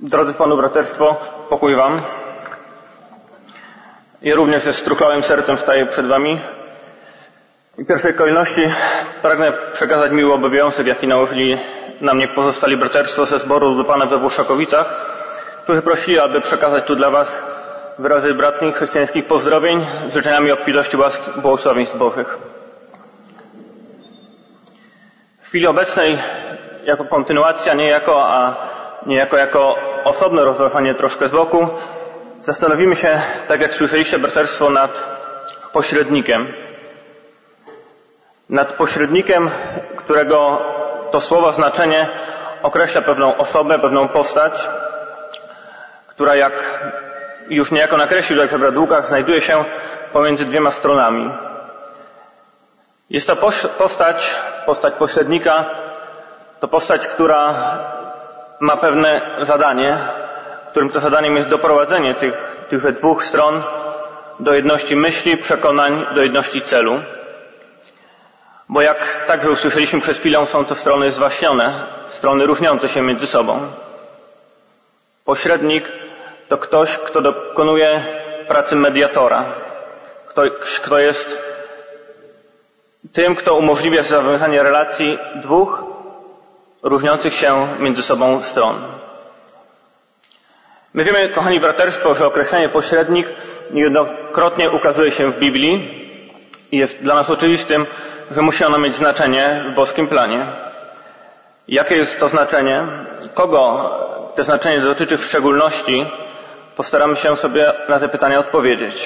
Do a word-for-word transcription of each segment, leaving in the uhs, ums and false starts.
Drodzy w Panu braterstwo, pokój Wam. Ja również ze struchlałym sercem staję przed Wami. W pierwszej kolejności pragnę przekazać miły obowiązek, jaki nałożyli na mnie pozostali braterstwo ze zboru do Pana we Włoszakowicach, którzy prosili, aby przekazać tu dla Was wyrazy bratnich chrześcijańskich pozdrowień z życzeniami obfitości łaski błogosławieństw Bożych. W chwili obecnej, jako kontynuacja, nie jako, a niejako jako osobne rozważanie troszkę z boku, zastanowimy się, tak jak słyszeliście braterstwo, nad pośrednikiem. Nad pośrednikiem, którego to słowa znaczenie określa pewną osobę, pewną postać, która, jak już niejako nakreślił także brat Łukasz, znajduje się pomiędzy dwiema stronami. Jest to postać, postać pośrednika, to postać, która ma pewne zadanie, którym to zadaniem jest doprowadzenie tych, tychże dwóch stron do jedności myśli, przekonań, do jedności celu. Bo jak także usłyszeliśmy przed chwilą, są to strony zwaśnione, strony różniące się między sobą. Pośrednik to ktoś, kto dokonuje pracy mediatora, ktoś, kto jest tym, kto umożliwia zawiązanie relacji dwóch różniących się między sobą stron. My wiemy, kochani braterstwo, że określenie pośrednik niejednokrotnie ukazuje się w Biblii i jest dla nas oczywistym, że musi ono mieć znaczenie w boskim planie. Jakie jest to znaczenie? Kogo to znaczenie dotyczy w szczególności? Postaramy się sobie na te pytania odpowiedzieć.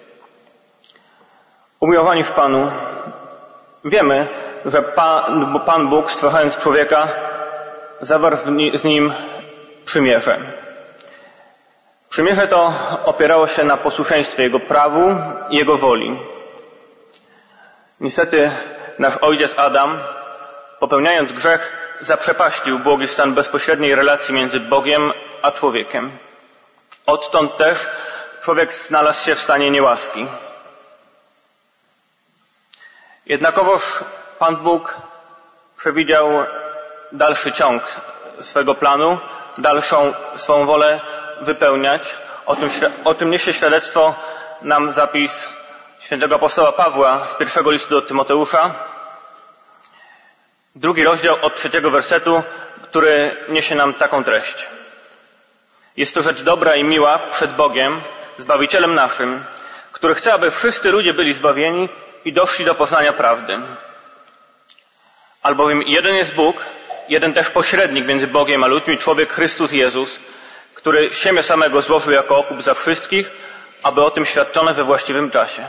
Umiłowani w Panu, wiemy, że Pan, Pan Bóg, stwarzając człowieka, zawarł z nim przymierze. Przymierze to opierało się na posłuszeństwie Jego prawu i Jego woli. Niestety nasz ojciec Adam, popełniając grzech, zaprzepaścił błogi stan bezpośredniej relacji między Bogiem a człowiekiem. Odtąd też człowiek znalazł się w stanie niełaski. Jednakowoż Pan Bóg przewidział dalszy ciąg swego planu, dalszą swą wolę wypełniać. O tym, o tym niesie świadectwo nam zapis świętego apostoła Pawła z pierwszego listu do Tymoteusza, drugi rozdział od trzeciego wersetu, który niesie nam taką treść. Jest to rzecz dobra i miła przed Bogiem, Zbawicielem naszym, który chce, aby wszyscy ludzie byli zbawieni i doszli do poznania prawdy. Albowiem jeden jest Bóg, jeden też pośrednik między Bogiem a ludźmi, człowiek Chrystus Jezus, który siebie samego złożył jako okup za wszystkich, aby o tym świadczono we właściwym czasie.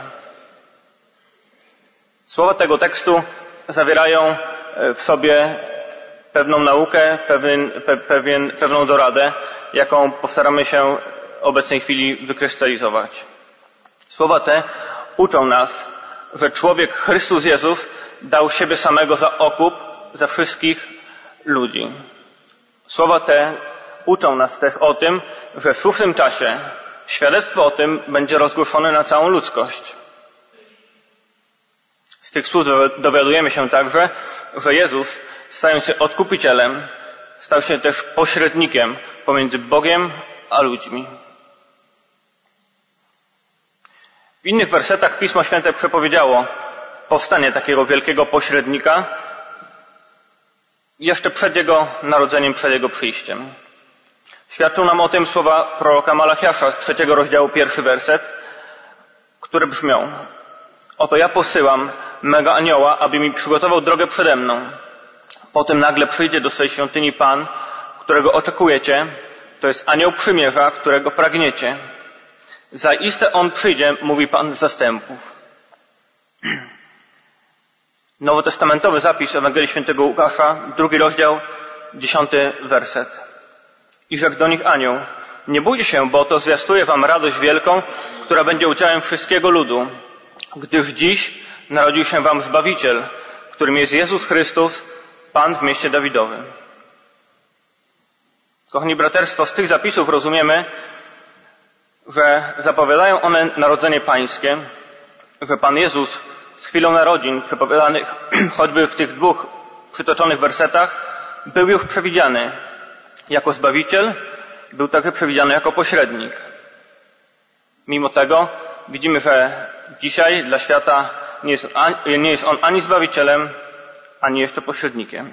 Słowa tego tekstu zawierają w sobie pewną naukę, pewien, pe, pewien, pewną doradę, jaką postaramy się w obecnej chwili wykrystalizować. Słowa te uczą nas, że człowiek Chrystus Jezus dał siebie samego za okup za wszystkich ludzi. Słowa te uczą nas też o tym, że w słusznym czasie świadectwo o tym będzie rozgłoszone na całą ludzkość. Z tych słów dowiadujemy się także, że Jezus, stając się odkupicielem, stał się też pośrednikiem pomiędzy Bogiem a ludźmi. W innych wersetach Pismo Święte przepowiedziało powstanie takiego wielkiego pośrednika jeszcze przed Jego narodzeniem, przed Jego przyjściem. Świadczą nam o tym słowa proroka Malachiasza z trzeciego rozdziału, pierwszy werset, które brzmią: Oto ja posyłam mego anioła, aby mi przygotował drogę przede mną. Potem nagle przyjdzie do swej świątyni Pan, którego oczekujecie, to jest anioł przymierza, którego pragniecie. Zaiste on przyjdzie, mówi Pan zastępów. Nowotestamentowy zapis Ewangelii Świętego Łukasza, drugi rozdział, dziesiąty werset. I rzekł do nich anioł: Nie bójcie się, bo to zwiastuje wam radość wielką, która będzie udziałem wszystkiego ludu, gdyż dziś narodził się wam Zbawiciel, którym jest Jezus Chrystus, Pan w mieście Dawidowym. Kochani braterstwo, z tych zapisów rozumiemy, że zapowiadają one narodzenie pańskie, że Pan Jezus z chwilą narodzin, przepowiadanych choćby w tych dwóch przytoczonych wersetach, był już przewidziany jako Zbawiciel był także przewidziany jako pośrednik. Mimo tego widzimy, że dzisiaj dla świata nie jest, nie jest on ani Zbawicielem, ani jeszcze pośrednikiem.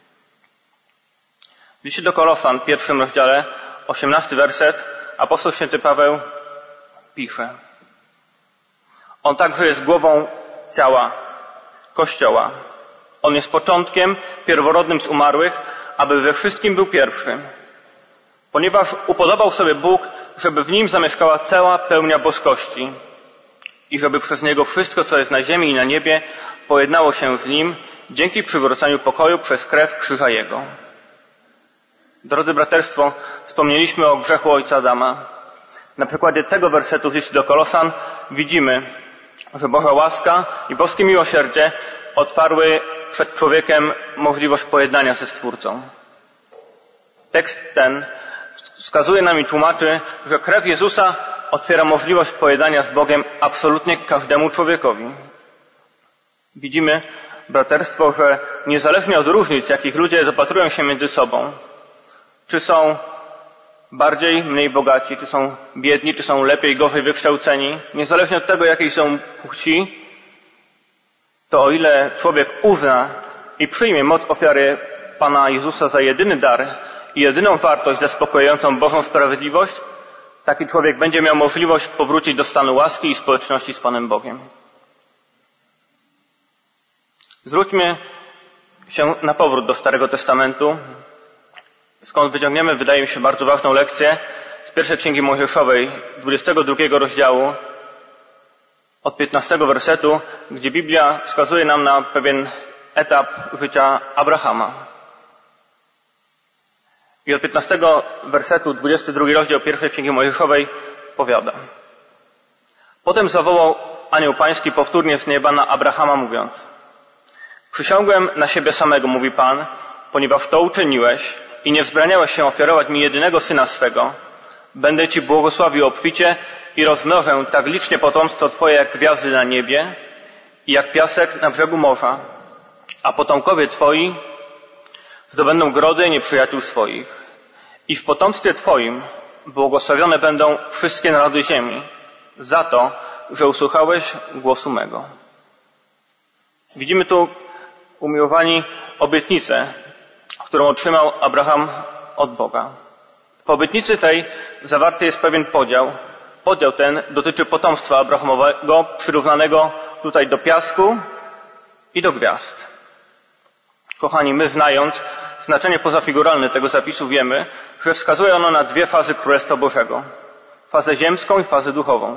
W liście do Kolosan, w pierwszym rozdziale, osiemnasty werset, apostoł święty Paweł pisze: On także jest głową ciała, Kościoła. On jest początkiem, pierworodnym z umarłych, aby we wszystkim był pierwszy. Ponieważ upodobał sobie Bóg, żeby w nim zamieszkała cała pełnia boskości i żeby przez niego wszystko, co jest na ziemi i na niebie, pojednało się z nim dzięki przywróceniu pokoju przez krew krzyża Jego. Drodzy braterstwo, wspomnieliśmy o grzechu ojca Adama. Na przykładzie tego wersetu z listu do Kolosan widzimy, że Boża łaska i boskie miłosierdzie otwarły przed człowiekiem możliwość pojednania ze Stwórcą. Tekst ten wskazuje nam i tłumaczy, że krew Jezusa otwiera możliwość pojednania z Bogiem absolutnie każdemu człowiekowi. Widzimy, braterstwo, że niezależnie od różnic, jakich ludzie zapatrują się między sobą, czy są bardziej, mniej bogaci, czy są biedni, czy są lepiej, gorzej wykształceni, niezależnie od tego, jakiej są płci, to o ile człowiek uzna i przyjmie moc ofiary Pana Jezusa za jedyny dar i jedyną wartość zaspokajającą Bożą sprawiedliwość, taki człowiek będzie miał możliwość powrócić do stanu łaski i społeczności z Panem Bogiem. Zwróćmy się na powrót do Starego Testamentu, skąd wyciągniemy, wydaje mi się, bardzo ważną lekcję z pierwszej Księgi Mojżeszowej, dwudziestego drugiego rozdziału, od piętnastego wersetu, gdzie Biblia wskazuje nam na pewien etap życia Abrahama. I od piętnastego wersetu, dwudziesty drugi rozdział pierwszej Księgi Mojżeszowej powiada: Potem zawołał anioł pański powtórnie z nieba na Abrahama, mówiąc: Przysiągłem na siebie samego, mówi Pan, ponieważ to uczyniłeś i nie wzbraniałeś się ofiarować mi jedynego syna swego, będę Ci błogosławił obficie i rozmnożę tak licznie potomstwo Twoje jak gwiazdy na niebie i jak piasek na brzegu morza, a potomkowie Twoi zdobędą grody nieprzyjaciół swoich. I w potomstwie Twoim błogosławione będą wszystkie narody ziemi za to, że usłuchałeś głosu mego. Widzimy tu, umiłowani, obietnicę, którą otrzymał Abraham od Boga. W obietnicy tej zawarty jest pewien podział. Podział ten dotyczy potomstwa Abrahamowego, przyrównanego tutaj do piasku i do gwiazd. Kochani, my znając znaczenie pozafiguralne tego zapisu wiemy, że wskazuje ono na dwie fazy Królestwa Bożego. Fazę ziemską i fazę duchową.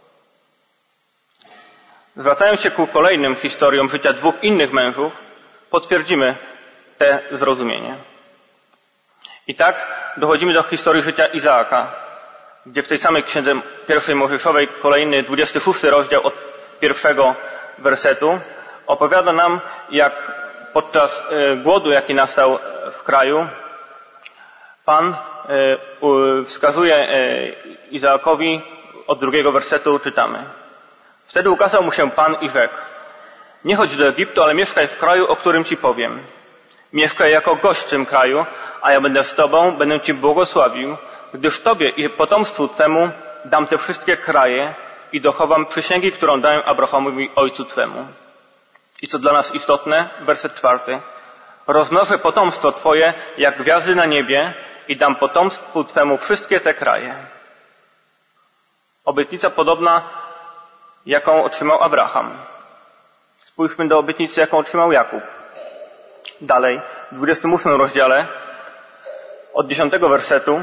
Zwracając się ku kolejnym historiom życia dwóch innych mężów, potwierdzimy te zrozumienie. I tak dochodzimy do historii życia Izaaka, gdzie w tej samej księdze pierwszej Mojżeszowej, kolejny dwudziesty szósty rozdział od pierwszego wersetu, opowiada nam, jak podczas głodu, jaki nastał w kraju, Pan wskazuje Izaakowi, od drugiego wersetu czytamy: Wtedy ukazał mu się Pan i rzekł: Nie chodź do Egiptu, ale mieszkaj w kraju, o którym Ci powiem. Mieszkaj jako gość w tym kraju, a ja będę z Tobą, będę Ci błogosławił, gdyż Tobie i potomstwu Twemu dam te wszystkie kraje i dochowam przysięgi, którą dałem Abrahamowi, ojcu Twemu. I co dla nas istotne, werset czwarty. Rozmnożę potomstwo Twoje jak gwiazdy na niebie i dam potomstwu Twemu wszystkie te kraje. Obietnica podobna, jaką otrzymał Abraham. Spójrzmy do obietnicy, jaką otrzymał Jakub. Dalej, w dwudziestym ósmym rozdziale, od dziesiątego wersetu,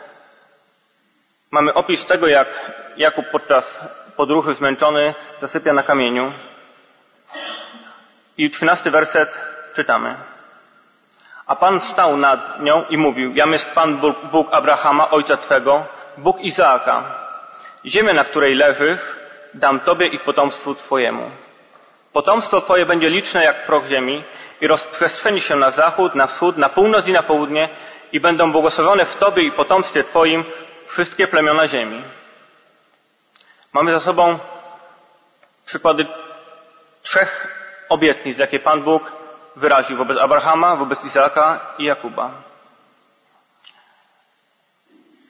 mamy opis tego, jak Jakub podczas podróży zmęczony zasypia na kamieniu. I trzynasty werset czytamy: A Pan stał nad nią i mówił: Jam jest Pan Bóg, Bóg Abrahama, ojca Twego, Bóg Izaaka. Ziemię, na której leżysz, dam Tobie i potomstwu Twojemu. Potomstwo Twoje będzie liczne jak proch ziemi i rozprzestrzeni się na zachód, na wschód, na północ i na południe i będą błogosławione w Tobie i potomstwie Twoim wszystkie plemiona ziemi. Mamy za sobą przykłady trzech obietnic, jakie Pan Bóg wyraził wobec Abrahama, wobec Izaaka i Jakuba.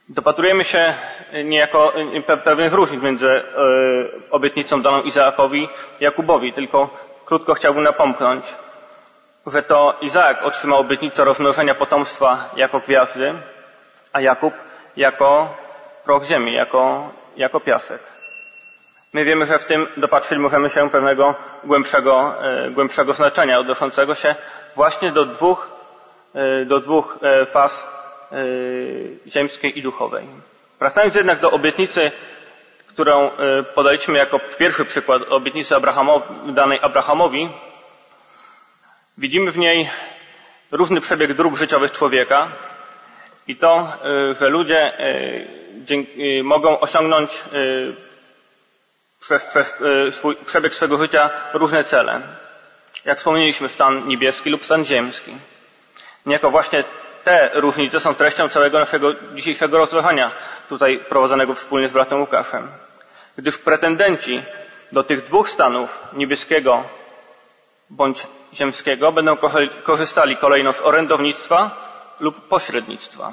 Dopatrujemy się niejako pewnych różnic między obietnicą daną Izaakowi i Jakubowi, tylko krótko chciałbym napomknąć, że to Izaak otrzymał obietnicę rozmnożenia potomstwa jako gwiazdy, a Jakub jako proch ziemi, jako, jako piasek. My wiemy, że w tym dopatrzyć możemy się pewnego głębszego, głębszego znaczenia odnoszącego się właśnie do dwóch, do dwóch faz ziemskiej i duchowej. Wracając jednak do obietnicy, którą podaliśmy jako pierwszy przykład obietnicy Abrahamowi, danej Abrahamowi, widzimy w niej różny przebieg dróg życiowych człowieka i to, że ludzie mogą osiągnąć przez, przez swój, przebieg swego życia różne cele. Jak wspomnieliśmy, stan niebieski lub stan ziemski. Niejako właśnie te różnice są treścią całego naszego dzisiejszego rozważania, tutaj prowadzonego wspólnie z bratem Łukaszem. Gdyż pretendenci do tych dwóch stanów, niebieskiego bądź ziemskiego, będą korzystali kolejno z orędownictwa lub pośrednictwa.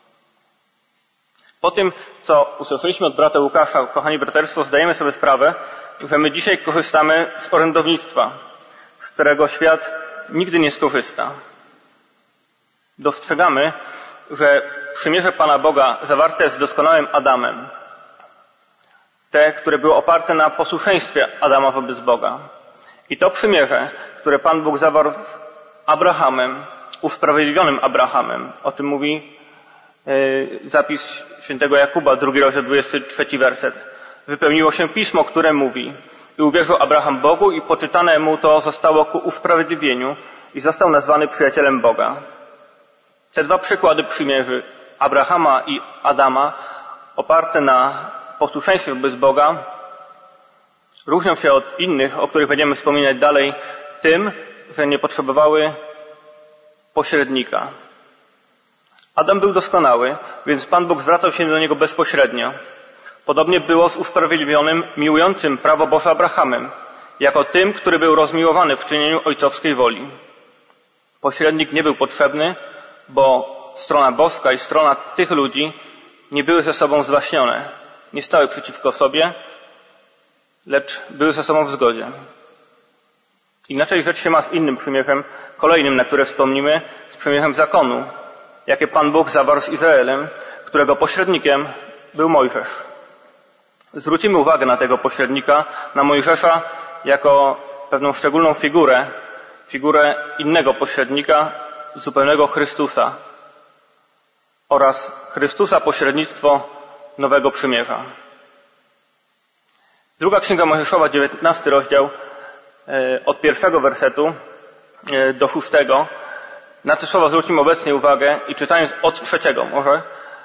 Po tym, co usłyszeliśmy od brata Łukasza, kochani braterstwo, zdajemy sobie sprawę, że my dzisiaj korzystamy z orędownictwa, z którego świat nigdy nie skorzysta. Dostrzegamy, że przymierze Pana Boga zawarte z doskonałym Adamem, te, które były oparte na posłuszeństwie Adama wobec Boga. I to przymierze, które Pan Bóg zawarł z Abrahamem, usprawiedliwionym Abrahamem, o tym mówi yy, zapis świętego Jakuba, drugi rozdział, dwudziesty trzeci werset. Wypełniło się pismo, które mówi: i uwierzył Abraham Bogu i poczytane mu to zostało ku usprawiedliwieniu i został nazwany przyjacielem Boga. Te dwa przykłady przymierzy Abrahama i Adama, oparte na posłuszeństwie wobec Boga, różnią się od innych, o których będziemy wspominać dalej, tym, że nie potrzebowały pośrednika. Adam był doskonały, więc Pan Bóg zwracał się do niego bezpośrednio. Podobnie było z usprawiedliwionym, miłującym prawo Boże Abrahamem, jako tym, który był rozmiłowany w czynieniu ojcowskiej woli. Pośrednik nie był potrzebny, bo strona boska i strona tych ludzi nie były ze sobą zwaśnione, nie stały przeciwko sobie, lecz były ze sobą w zgodzie. Inaczej rzecz się ma z innym przymierzem, kolejnym, na które wspomnimy, z przymierzem zakonu, jakie Pan Bóg zawarł z Izraelem, którego pośrednikiem był Mojżesz. Zwrócimy uwagę na tego pośrednika, na Mojżesza, jako pewną szczególną figurę, figurę innego pośrednika, zupełnego Chrystusa oraz Chrystusa pośrednictwo nowego przymierza. Druga Księga Mojżeszowa, dziewiętnasty rozdział, od pierwszego wersetu do szóstego. Na te słowa zwrócimy obecnie uwagę i czytając od trzeciego może,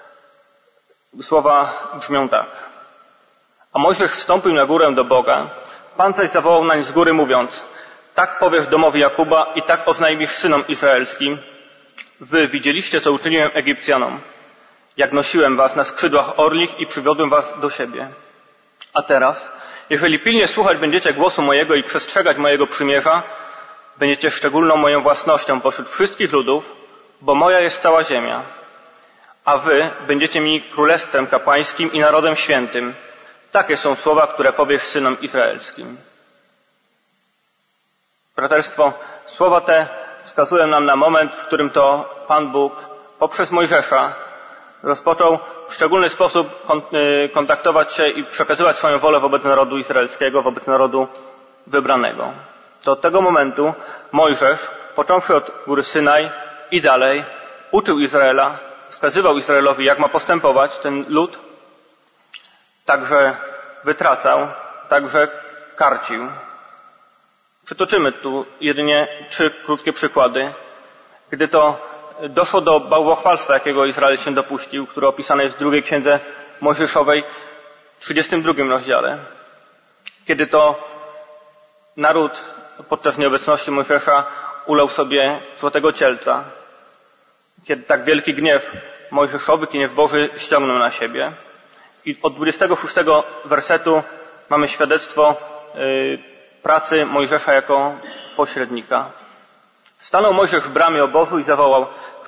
słowa brzmią tak. A Mojżesz wstąpił na górę do Boga, Pan zaś zawołał nań z góry mówiąc: tak powiesz domowi Jakuba i tak oznajmisz synom izraelskim: wy widzieliście, co uczyniłem Egipcjanom, jak nosiłem was na skrzydłach orlich i przywiodłem was do siebie. A teraz, jeżeli pilnie słuchać będziecie głosu mojego i przestrzegać mojego przymierza, będziecie szczególną moją własnością pośród wszystkich ludów, bo moja jest cała ziemia. A wy będziecie mi królestwem kapłańskim i narodem świętym. Takie są słowa, które powiesz synom izraelskim. Braterstwo, słowa te wskazują nam na moment, w którym to Pan Bóg poprzez Mojżesza rozpoczął w szczególny sposób kontaktować się i przekazywać swoją wolę wobec narodu izraelskiego, wobec narodu wybranego. To od tego momentu Mojżesz, począwszy od góry Synaj i dalej, uczył Izraela, wskazywał Izraelowi, jak ma postępować ten lud, także wytracał, także karcił. Przytoczymy tu jedynie trzy krótkie przykłady. Gdy to doszło do bałwochwalstwa, jakiego Izrael się dopuścił, które opisane jest w drugiej Księdze Mojżeszowej, w trzydziestym drugim rozdziale. Kiedy to naród podczas nieobecności Mojżesza ulał sobie złotego cielca. Kiedy tak wielki gniew Mojżeszowy, gniew Boży ściągnął na siebie. I od dwudziestego szóstego wersetu mamy świadectwo yy, pracy Mojżesza jako pośrednika. Stanął Mojżesz w bramie obozu i zawołał: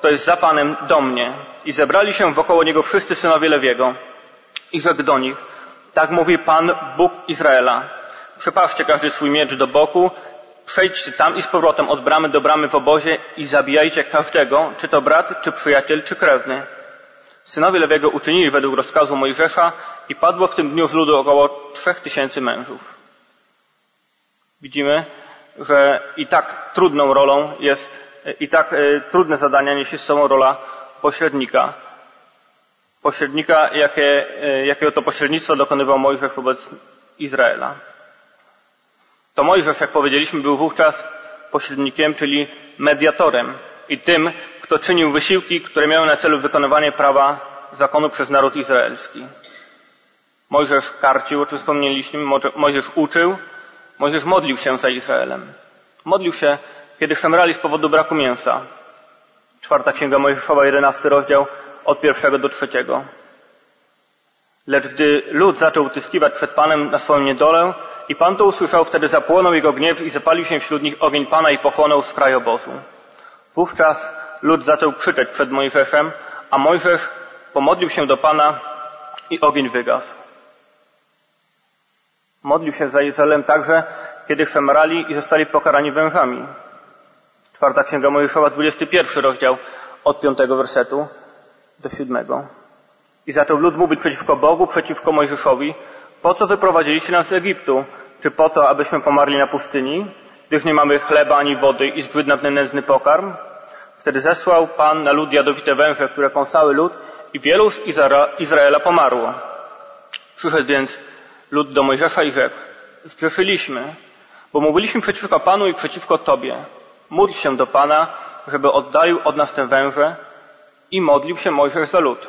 kto jest za Panem, do mnie. I zebrali się wokoło niego wszyscy synowie Lewiego. I rzekł do nich, tak mówi Pan, Bóg Izraela. Przypatrzcie każdy swój miecz do boku, przejdźcie tam i z powrotem od bramy do bramy w obozie i zabijajcie każdego, czy to brat, czy przyjaciel, czy krewny. Synowie Lewiego uczynili według rozkazu Mojżesza i padło w tym dniu z ludu około trzech tysięcy mężów. Widzimy, że i tak trudną rolą jest, i tak y, trudne zadania niesie z sobą rola pośrednika. Pośrednika, jakie, y, jakiego to pośrednictwa dokonywał Mojżesz wobec Izraela. To Mojżesz, jak powiedzieliśmy, był wówczas pośrednikiem, czyli mediatorem i tym, kto czynił wysiłki, które miały na celu wykonywanie prawa zakonu przez naród izraelski. Mojżesz karcił, o czym wspomnieliśmy, Mojżesz uczył, Mojżesz modlił się za Izraelem. Modlił się, kiedy szemrali z powodu braku mięsa. Czwarta Księga Mojżeszowa, jedenasty rozdział, od pierwszego do trzeciego. Lecz gdy lud zaczął utyskiwać przed Panem na swoją niedolę i Pan to usłyszał, wtedy zapłonął jego gniew i zapalił się wśród nich ogień Pana i pochłonął skraj obozu. Wówczas lud zaczął krzyczeć przed Mojżeszem, a Mojżesz pomodlił się do Pana i ogień wygasł. Modlił się za Izraelem także, kiedy szemrali i zostali pokarani wężami. Czwarta Księga Mojżeszowa, dwudziesty pierwszy rozdział, od piątego wersetu do siódmego. I zaczął lud mówić przeciwko Bogu, przeciwko Mojżeszowi, po co wyprowadziliście nas z Egiptu? Czy po to, abyśmy pomarli na pustyni, gdyż nie mamy chleba ani wody i zbyt nadny nędzny pokarm? Wtedy zesłał Pan na lud jadowite węże, które kąsały lud i wielu z Izra- Izraela pomarło. Przyszedł więc lud do Mojżesza i rzekł, zgrzeszyliśmy, bo mówiliśmy przeciwko Panu i przeciwko Tobie. Módl się do Pana, żeby oddalił od nas te węże i modlił się Mojżesz za lud.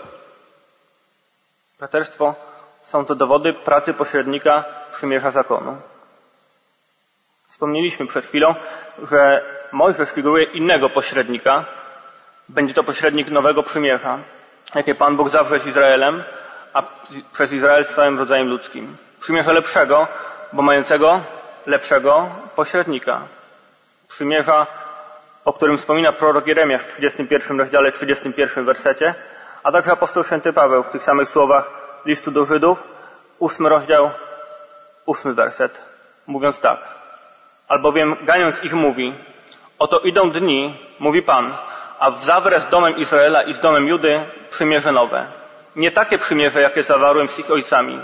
Braterstwo, są to dowody pracy pośrednika przymierza zakonu. Wspomnieliśmy przed chwilą, że Mojżesz figuruje innego pośrednika. Będzie to pośrednik nowego przymierza, jakie Pan Bóg zawrze z Izraelem, a przez Izrael z całym rodzajem ludzkim. Przymierza lepszego, bo mającego lepszego pośrednika. Przymierza, o którym wspomina prorok Jeremiasz w trzydziestym pierwszym rozdziale, trzydziestym pierwszym wersecie, a także apostoł święty Paweł w tych samych słowach listu do Żydów, ósmy rozdział, ósmy werset, mówiąc tak. Albowiem ganiąc ich mówi, oto idą dni, mówi Pan, a zawrę z domem Izraela i z domem Judy przymierze nowe. Nie takie przymierze, jakie zawarłem z ich ojcami.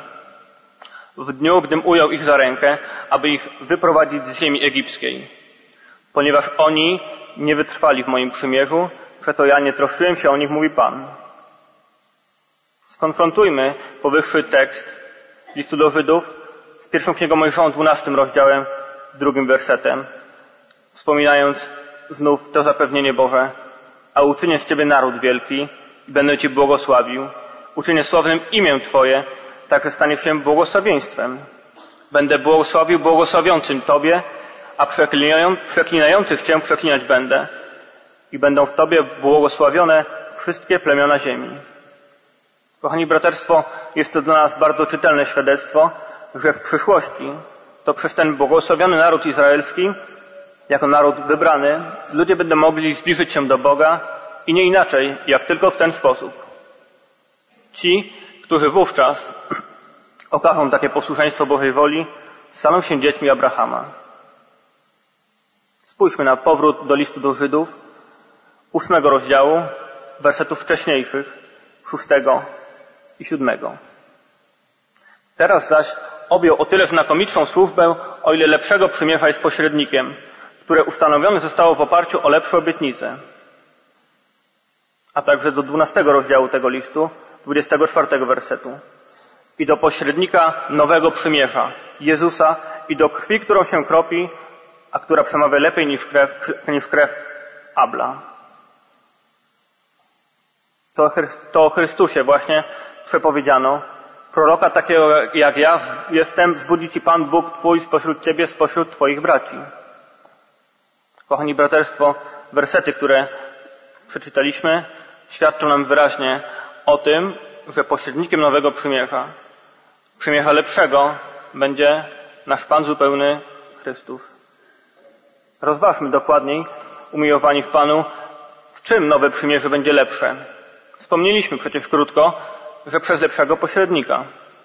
W dniu, gdym ujął ich za rękę, aby ich wyprowadzić z ziemi egipskiej. Ponieważ oni nie wytrwali w moim przymierzu, przeto ja nie troszczyłem się o nich, mówi Pan. Skonfrontujmy powyższy tekst listu do Żydów z pierwszą Księgą Mojżeszową, dwunastym rozdziałem, drugim wersetem, wspominając znów to zapewnienie Boże, a uczynię z Ciebie naród wielki i będę Cię błogosławił. Uczynię sławnym imię Twoje, tak że staniesz się błogosławieństwem. Będę błogosławił błogosławiącym Tobie, a przeklinających Cię przeklinać będę. I będą w Tobie błogosławione wszystkie plemiona ziemi. Kochani braterstwo, jest to dla nas bardzo czytelne świadectwo, że w przyszłości to przez ten błogosławiony naród izraelski, jako naród wybrany, ludzie będą mogli zbliżyć się do Boga i nie inaczej, jak tylko w ten sposób. Ci, którzy wówczas okażą takie posłuszeństwo Bożej woli, staną się dziećmi Abrahama. Spójrzmy na powrót do listu do Żydów, ósmego rozdziału, wersetów wcześniejszych, szóstego i siódmego. Teraz zaś objął o tyle znakomitszą służbę, o ile lepszego przymierza jest pośrednikiem, które ustanowione zostało w oparciu o lepsze obietnice. A także do dwunastego rozdziału tego listu, dwudziestego czwartego wersetu. I do pośrednika nowego przymierza, Jezusa, i do krwi, którą się kropi, a która przemawia lepiej niż krew, niż krew Abla. To, to o Chrystusie właśnie przepowiedziano. Proroka takiego jak ja jestem, wzbudzi Ci Pan Bóg Twój spośród Ciebie, spośród Twoich braci. Kochani braterstwo, wersety, które przeczytaliśmy, świadczą nam wyraźnie o tym, że pośrednikiem nowego przymierza, przymierza lepszego, będzie nasz Pan zupełny Chrystus. Rozważmy dokładniej, umiłowani w Panu, w czym nowe przymierze będzie lepsze? Wspomnieliśmy przecież krótko, że przez lepszego pośrednika.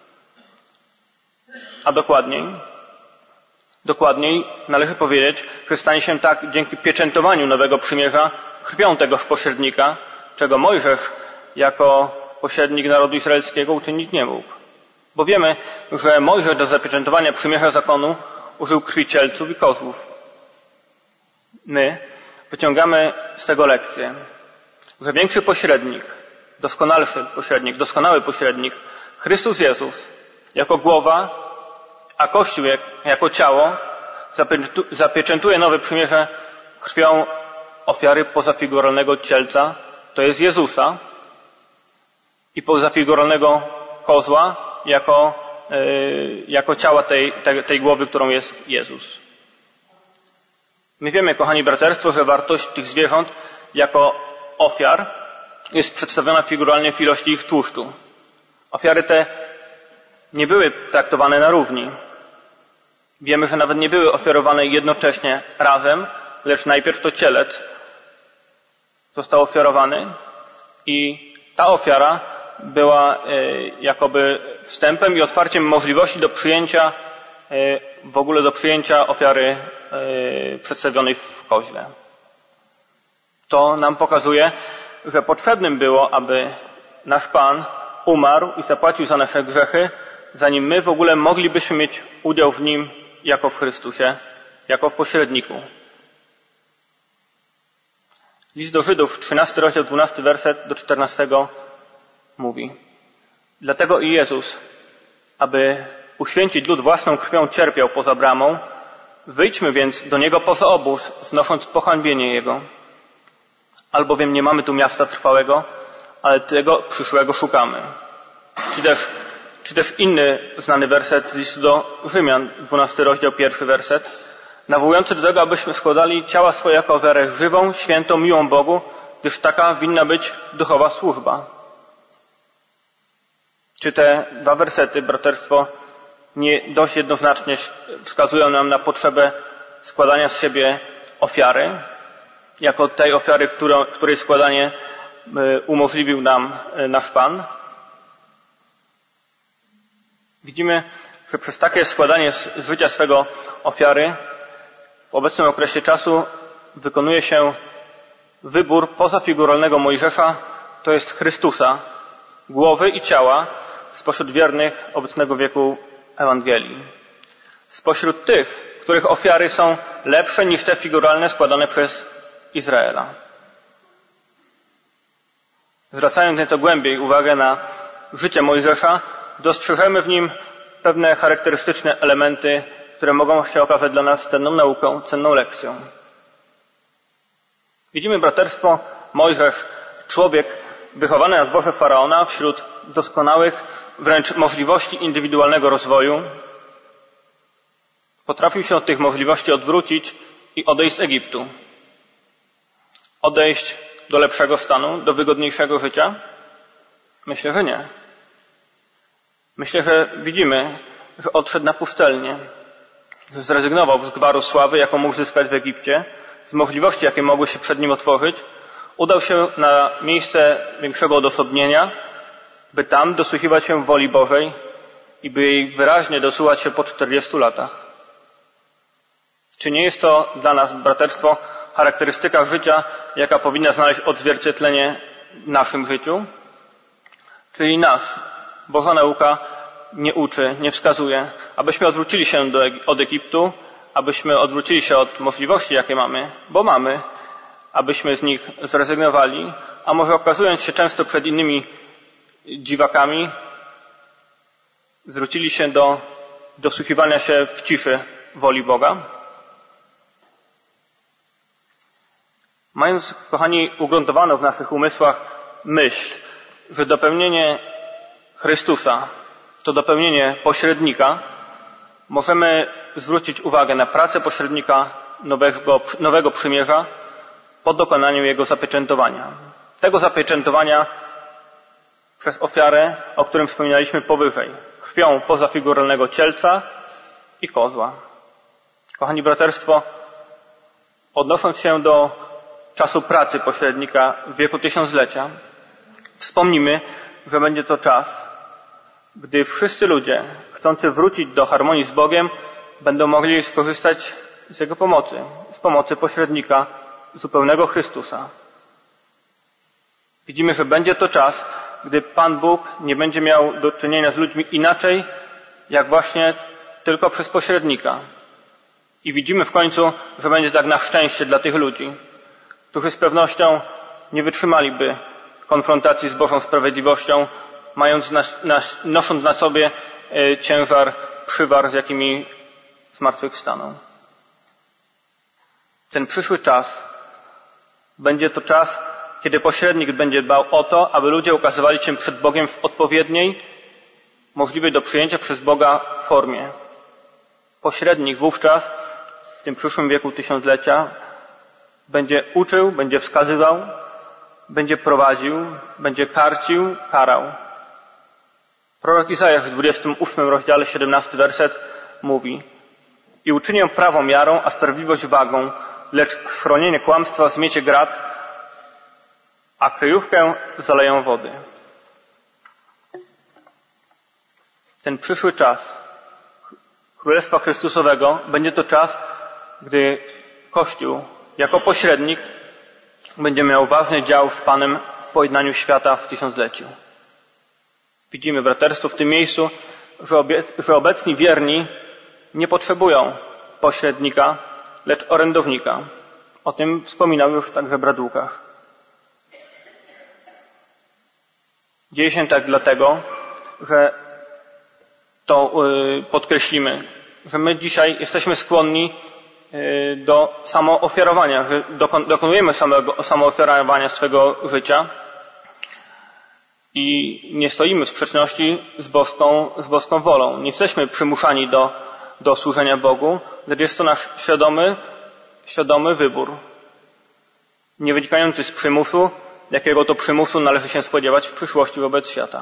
A dokładniej? Dokładniej należy powiedzieć, że stanie się tak dzięki pieczętowaniu nowego przymierza krwią tegoż pośrednika, czego Mojżesz jako pośrednik narodu izraelskiego uczynić nie mógł. Bo wiemy, że Mojżesz do zapieczętowania przymierza zakonu użył krwi cielców i kozłów. My wyciągamy z tego lekcję, że większy pośrednik, doskonalszy pośrednik, doskonały pośrednik, Chrystus Jezus, jako głowa, a Kościół jako ciało, zapieczętuje nowe przymierze krwią ofiary pozafiguralnego cielca, to jest Jezusa, i pozafiguralnego kozła jako, yy, jako ciała tej, tej, tej głowy, którą jest Jezus. My wiemy, kochani braterstwo, że wartość tych zwierząt jako ofiar jest przedstawiona figuralnie w ilości ich tłuszczu. Ofiary te nie były traktowane na równi. Wiemy, że nawet nie były ofiarowane jednocześnie razem, lecz najpierw to cielec został ofiarowany i ta ofiara była jakoby wstępem i otwarciem możliwości do przyjęcia, w ogóle do przyjęcia ofiary przedstawionej w koźle. To nam pokazuje, że potrzebnym było, aby nasz Pan umarł i zapłacił za nasze grzechy, zanim my w ogóle moglibyśmy mieć udział w Nim jako w Chrystusie, jako w pośredniku. List do Żydów, trzynasty rozdział, dwunasty werset do czternastego mówi: dlatego i Jezus, aby uświęcić lud własną krwią, cierpiał poza bramą. Wyjdźmy więc do Niego poza obóz, znosząc pohańbienie Jego. Albowiem nie mamy tu miasta trwałego, ale tego przyszłego szukamy. Czy też, czy też inny znany werset z listu do Rzymian, dwunasty rozdział, pierwszy werset, nawołujący do tego, abyśmy składali ciała swoje jako ofiarę żywą, świętą, miłą Bogu, gdyż taka winna być duchowa służba. Czy te dwa wersety, braterstwo, nie dość jednoznacznie wskazują nam na potrzebę składania z siebie ofiary, jako tej ofiary, którą, której składanie umożliwił nam nasz Pan? Widzimy, że przez takie składanie z życia swego ofiary w obecnym okresie czasu wykonuje się wybór pozafiguralnego Mojżesza, to jest Chrystusa, głowy i ciała spośród wiernych obecnego wieku Ewangelii. Spośród tych, których ofiary są lepsze niż te figuralne składane przez Izraela. Zwracając nieco głębiej uwagę na życie Mojżesza, dostrzeżemy w nim pewne charakterystyczne elementy, które mogą się okazać dla nas cenną nauką, cenną lekcją. Widzimy, braterstwo, Mojżesz, człowiek wychowany na dworze Faraona wśród doskonałych wręcz możliwości indywidualnego rozwoju, potrafił się od tych możliwości odwrócić i odejść z Egiptu. Odejść do lepszego stanu, do wygodniejszego życia? Myślę, że nie. Myślę, że widzimy, że odszedł na pustelnię, że zrezygnował z gwaru sławy, jaką mógł zyskać w Egipcie, z możliwości, jakie mogły się przed nim otworzyć, udał się na miejsce większego odosobnienia, by tam dosłuchiwać się woli Bożej i by jej wyraźnie dosłuchać się po czterdziestu latach. Czy nie jest to dla nas, braterstwo, charakterystyka życia, jaka powinna znaleźć odzwierciedlenie w naszym życiu? Czyli nas Boża nauka nie uczy, nie wskazuje, abyśmy odwrócili się do, od Egiptu, abyśmy odwrócili się od możliwości, jakie mamy, bo mamy, abyśmy z nich zrezygnowali, a może okazując się często przed innymi dziwakami, zwrócili się do dosłuchiwania się w ciszy woli Boga. Mając, kochani, ugruntowaną w naszych umysłach myśl, że dopełnienie Chrystusa to dopełnienie pośrednika, możemy zwrócić uwagę na pracę pośrednika nowego, nowego przymierza po dokonaniu jego zapieczętowania. Tego zapieczętowania przez ofiarę, o którym wspominaliśmy powyżej, krwią pozafiguralnego cielca i kozła. Kochani braterstwo, odnosząc się do czasu pracy pośrednika w wieku tysiąclecia, wspomnimy, że będzie to czas, gdy wszyscy ludzie chcący wrócić do harmonii z Bogiem będą mogli skorzystać z Jego pomocy, z pomocy pośrednika zupełnego Chrystusa. Widzimy, że będzie to czas, gdy Pan Bóg nie będzie miał do czynienia z ludźmi inaczej, jak właśnie tylko przez pośrednika. I widzimy w końcu, że będzie tak na szczęście dla tych ludzi, którzy z pewnością nie wytrzymaliby konfrontacji z Bożą sprawiedliwością, mając na, na, nosząc na sobie e, ciężar przywar, z jakimi zmartwychwstaną. Ten przyszły czas będzie to czas, kiedy pośrednik będzie dbał o to, aby ludzie ukazywali się przed Bogiem w odpowiedniej, możliwej do przyjęcia przez Boga formie. Pośrednik wówczas, w tym przyszłym wieku tysiąclecia, będzie uczył, będzie wskazywał, będzie prowadził, będzie karcił, karał. Prorok Izajasz w dwudziestym ósmym rozdziale, siedemnasty werset mówi: i uczynię prawo miarą, a sprawiedliwość wagą, lecz schronienie kłamstwa zmiecie grat, a kryjówkę zaleją wody. Ten przyszły czas Królestwa Chrystusowego będzie to czas, gdy Kościół jako pośrednik będzie miał ważny dział z Panem w pojednaniu świata w tysiącleciu. Widzimy, braterstwo, w tym miejscu, że, obie, że obecni wierni nie potrzebują pośrednika, lecz orędownika. O tym wspominał już także brat Łukasz. Dzieje się tak dlatego, że to yy, podkreślimy, że my dzisiaj jesteśmy skłonni yy, do samoofiarowania, że dokon, dokonujemy samego, samoofiarowania swego życia i nie stoimy w sprzeczności z boską, z boską wolą. Nie jesteśmy przymuszani do, do służenia Bogu, lecz jest to nasz świadomy, świadomy wybór, nie wynikający z przymusu, jakiego to przymusu należy się spodziewać w przyszłości wobec świata.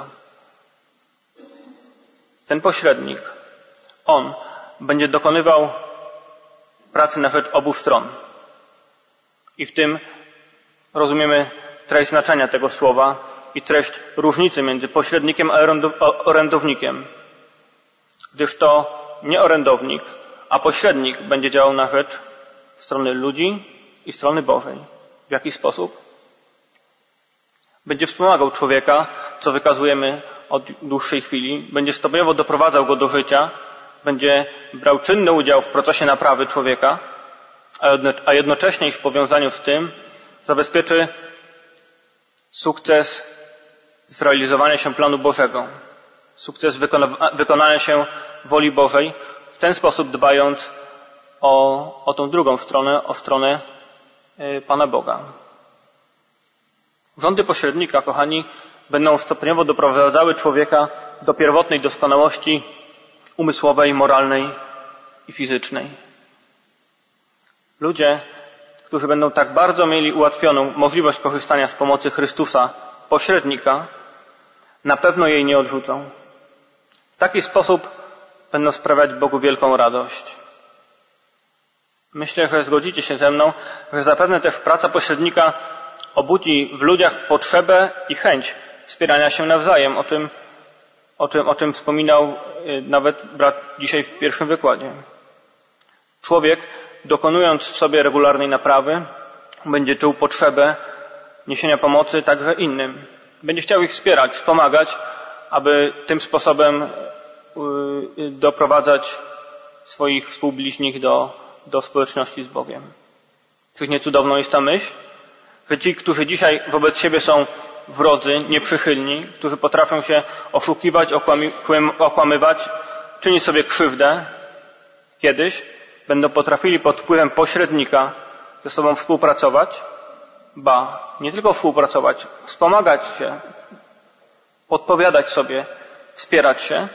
Ten pośrednik, on będzie dokonywał pracy na rzecz obu stron. I w tym rozumiemy treść znaczenia tego słowa i treść różnicy między pośrednikiem a orędownikiem. Gdyż to nie orędownik, a pośrednik będzie działał na rzecz strony ludzi i strony Bożej. W jaki sposób? Będzie wspomagał człowieka, co wykazujemy od dłuższej chwili, będzie stopniowo doprowadzał go do życia, będzie brał czynny udział w procesie naprawy człowieka, a jednocześnie w powiązaniu z tym zabezpieczy sukces zrealizowania się planu Bożego, sukces wykona- wykonania się woli Bożej, w ten sposób dbając o, o tą drugą stronę, o stronę y, Pana Boga. Rządy pośrednika, kochani, będą stopniowo doprowadzały człowieka do pierwotnej doskonałości umysłowej, moralnej i fizycznej. Ludzie, którzy będą tak bardzo mieli ułatwioną możliwość korzystania z pomocy Chrystusa, pośrednika, na pewno jej nie odrzucą. W taki sposób będą sprawiać Bogu wielką radość. Myślę, że zgodzicie się ze mną, że zapewne też praca pośrednika obudzi w ludziach potrzebę i chęć wspierania się nawzajem, o czym, o czym, o czym wspominał nawet brat dzisiaj w pierwszym wykładzie. Człowiek, dokonując w sobie regularnej naprawy, będzie czuł potrzebę niesienia pomocy także innym. Będzie chciał ich wspierać, wspomagać, aby tym sposobem doprowadzać swoich współbliźnich do, do społeczności z Bogiem. Czyż nie cudowną jest ta myśl? Że ci, którzy dzisiaj wobec siebie są wrodzy, nieprzychylni, którzy potrafią się oszukiwać, okłamy- okłamywać, czynić sobie krzywdę, kiedyś będą potrafili pod wpływem pośrednika ze sobą współpracować, ba, nie tylko współpracować, wspomagać się, podpowiadać sobie, wspierać się.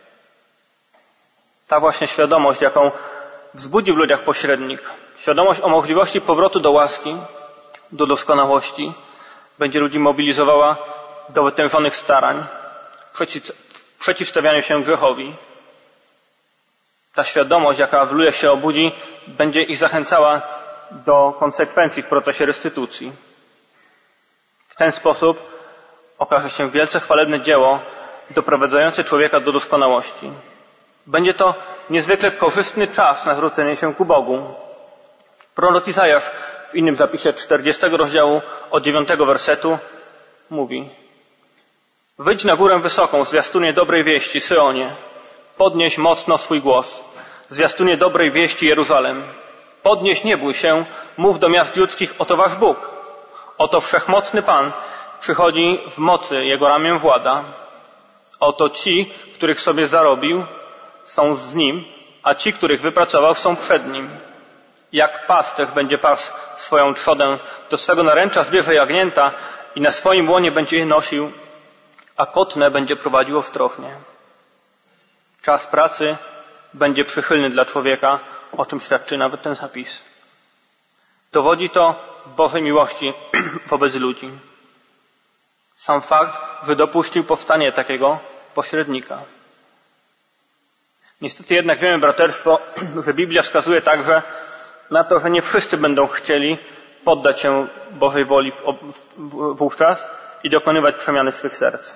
Ta właśnie świadomość, jaką wzbudzi w ludziach pośrednik, świadomość o możliwości powrotu do łaski, do doskonałości, będzie ludzi mobilizowała do wytężonych starań przeciw, w przeciwstawianiu się grzechowi. Ta świadomość, jaka w ludziach się obudzi, będzie ich zachęcała do konsekwencji w procesie restytucji. W ten sposób okaże się wielce chwalebne dzieło doprowadzające człowieka do doskonałości. Będzie to niezwykle korzystny czas na zwrócenie się ku Bogu. Prorok Izajasz w innym zapisie czterdziestego rozdziału od dziewiątego wersetu mówi: Wyjdź na górę wysoką, zwiastunie dobrej wieści, Syonie. Podnieś mocno swój głos. Zwiastunie dobrej wieści, Jeruzalem. Podnieś, nie bój się, mów do miast ludzkich, oto wasz Bóg. Oto wszechmocny Pan przychodzi w mocy, Jego ramię włada. Oto ci, których sobie zarobił, są z Nim, a ci, których wypracował, są przed Nim. Jak pasterz będzie pasł swoją trzodę, do swego naręcza zbierze jagnięta i na swoim łonie będzie je nosił, a kotnę będzie prowadził ostrożnie. Czas pracy będzie przychylny dla człowieka, o czym świadczy nawet ten zapis. Dowodzi to Bożej miłości wobec ludzi. Sam fakt, że dopuścił powstanie takiego pośrednika. Niestety jednak wiemy, braterstwo, że Biblia wskazuje także na to, że nie wszyscy będą chcieli poddać się Bożej woli wówczas i dokonywać przemiany swych serc.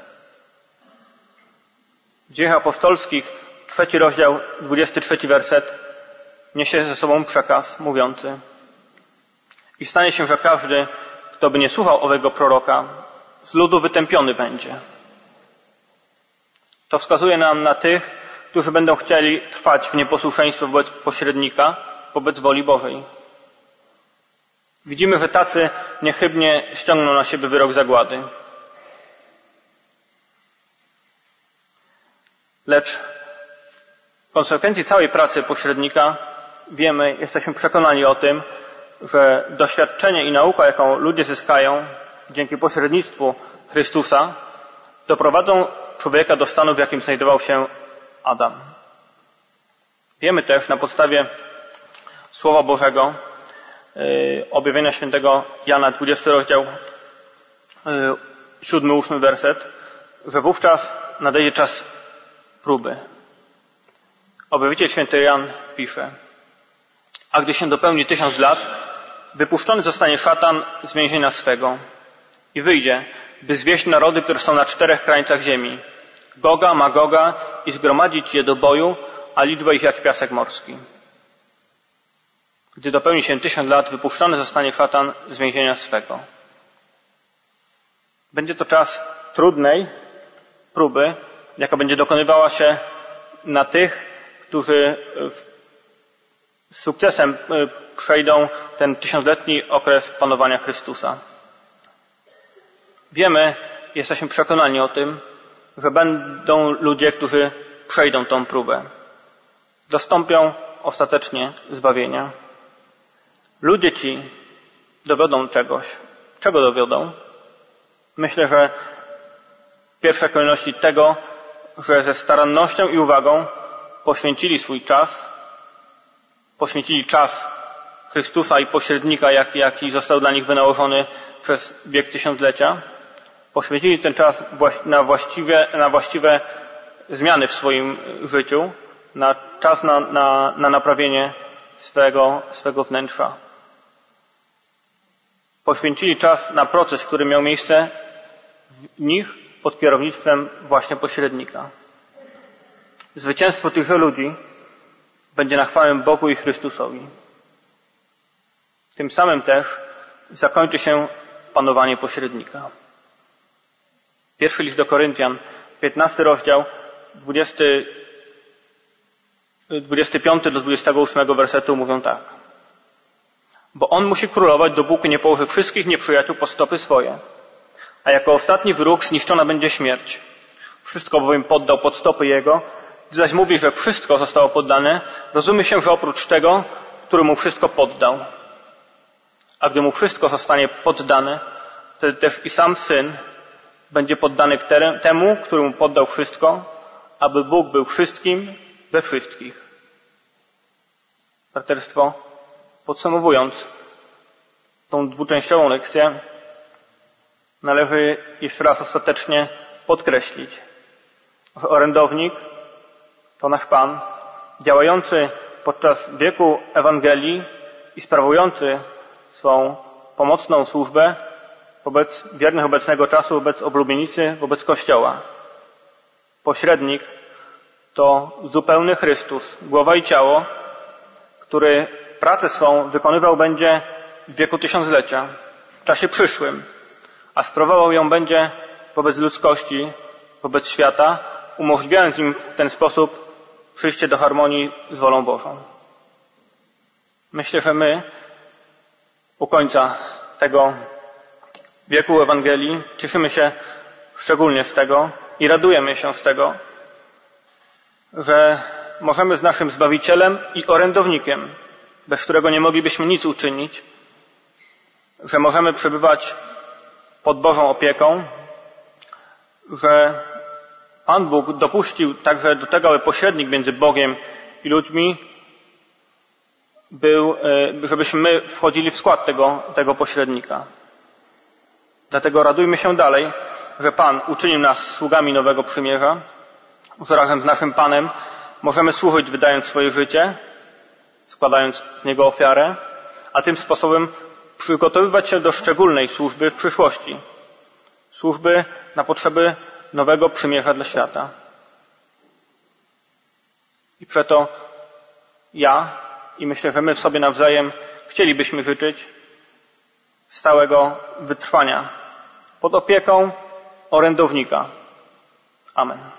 W Dziejach Apostolskich, trzeci rozdział, dwudziesty trzeci werset, niesie ze sobą przekaz mówiący: I stanie się, że każdy, kto by nie słuchał owego proroka, z ludu wytępiony będzie. To wskazuje nam na tych, którzy będą chcieli trwać w nieposłuszeństwie wobec pośrednika, wobec woli Bożej. Widzimy, że tacy niechybnie ściągną na siebie wyrok zagłady. Lecz w konsekwencji całej pracy pośrednika wiemy, jesteśmy przekonani o tym, że doświadczenie i nauka, jaką ludzie zyskają dzięki pośrednictwu Chrystusa, doprowadzą człowieka do stanu, w jakim znajdował się Adam. Wiemy też na podstawie Słowa Bożego, yy, objawienia świętego Jana, dwudziesty rozdział, yy, siódmy, ósmy werset, że wówczas nadejdzie czas próby. Objawiciel święty Jan pisze: A gdy się dopełni tysiąc lat, wypuszczony zostanie szatan z więzienia swego i wyjdzie, by zwieść narody, które są na czterech krańcach ziemi, Goga, Magoga, i zgromadzić je do boju, a liczba ich jak piasek morski. Gdy dopełni się tysiąc lat, wypuszczony zostanie szatan z więzienia swego. Będzie to czas trudnej próby, jaka będzie dokonywała się na tych, którzy z sukcesem przejdą ten tysiącletni okres panowania Chrystusa. Wiemy, jesteśmy przekonani o tym, że będą ludzie, którzy przejdą tą próbę. Dostąpią ostatecznie zbawienia. Ludzie ci dowiodą czegoś. Czego dowiodą? Myślę, że w pierwszej kolejności tego, że ze starannością i uwagą poświęcili swój czas, poświęcili czas Chrystusa i pośrednika, jaki, jaki został dla nich wynałożony przez wiek tysiąclecia, poświęcili ten czas na właściwe, na właściwe zmiany w swoim życiu, na czas na, na, na naprawienie swego, swego wnętrza. Poświęcili czas na proces, który miał miejsce w nich pod kierownictwem właśnie pośrednika. Zwycięstwo tychże ludzi będzie na chwałę Bogu i Chrystusowi. Tym samym też zakończy się panowanie pośrednika. Pierwszy list do Koryntian, piętnasty rozdział, dwudziesty, dwudziesty piąty do dwudziestego ósmego wersetu mówią tak. Bo on musi królować, dopóki nie położy wszystkich nieprzyjaciół pod stopy swoje. A jako ostatni wróg zniszczona będzie śmierć. Wszystko bowiem poddał pod stopy jego. Gdy zaś mówi, że wszystko zostało poddane, rozumie się, że oprócz tego, który mu wszystko poddał. A gdy mu wszystko zostanie poddane, wtedy też i sam Syn będzie poddany temu, który mu poddał wszystko, aby Bóg był wszystkim we wszystkich. Braterstwo, podsumowując tą dwuczęściową lekcję, należy jeszcze raz ostatecznie podkreślić, że orędownik to nasz Pan, działający podczas wieku Ewangelii i sprawujący swą pomocną służbę wobec wiernych obecnego czasu, wobec oblubienicy, wobec Kościoła. Pośrednik to zupełny Chrystus, głowa i ciało, który pracę swą wykonywał będzie w wieku tysiąclecia, w czasie przyszłym, a sprawował ją będzie wobec ludzkości, wobec świata, umożliwiając im w ten sposób przyjście do harmonii z wolą Bożą. Myślę, że my u końca tego wieku Ewangelii cieszymy się szczególnie z tego i radujemy się z tego, że możemy z naszym Zbawicielem i orędownikiem, bez którego nie moglibyśmy nic uczynić, że możemy przebywać pod Bożą opieką, że Pan Bóg dopuścił także do tego, aby pośrednik między Bogiem i ludźmi był, żebyśmy my wchodzili w skład tego, tego pośrednika. Dlatego radujmy się dalej, że Pan uczynił nas sługami nowego przymierza, że razem z naszym Panem możemy służyć, wydając swoje życie, składając z niego ofiarę, a tym sposobem przygotowywać się do szczególnej służby w przyszłości. Służby na potrzeby nowego przymierza dla świata. I przeto ja i myślę, że my w sobie nawzajem chcielibyśmy życzyć stałego wytrwania pod opieką orędownika. Amen.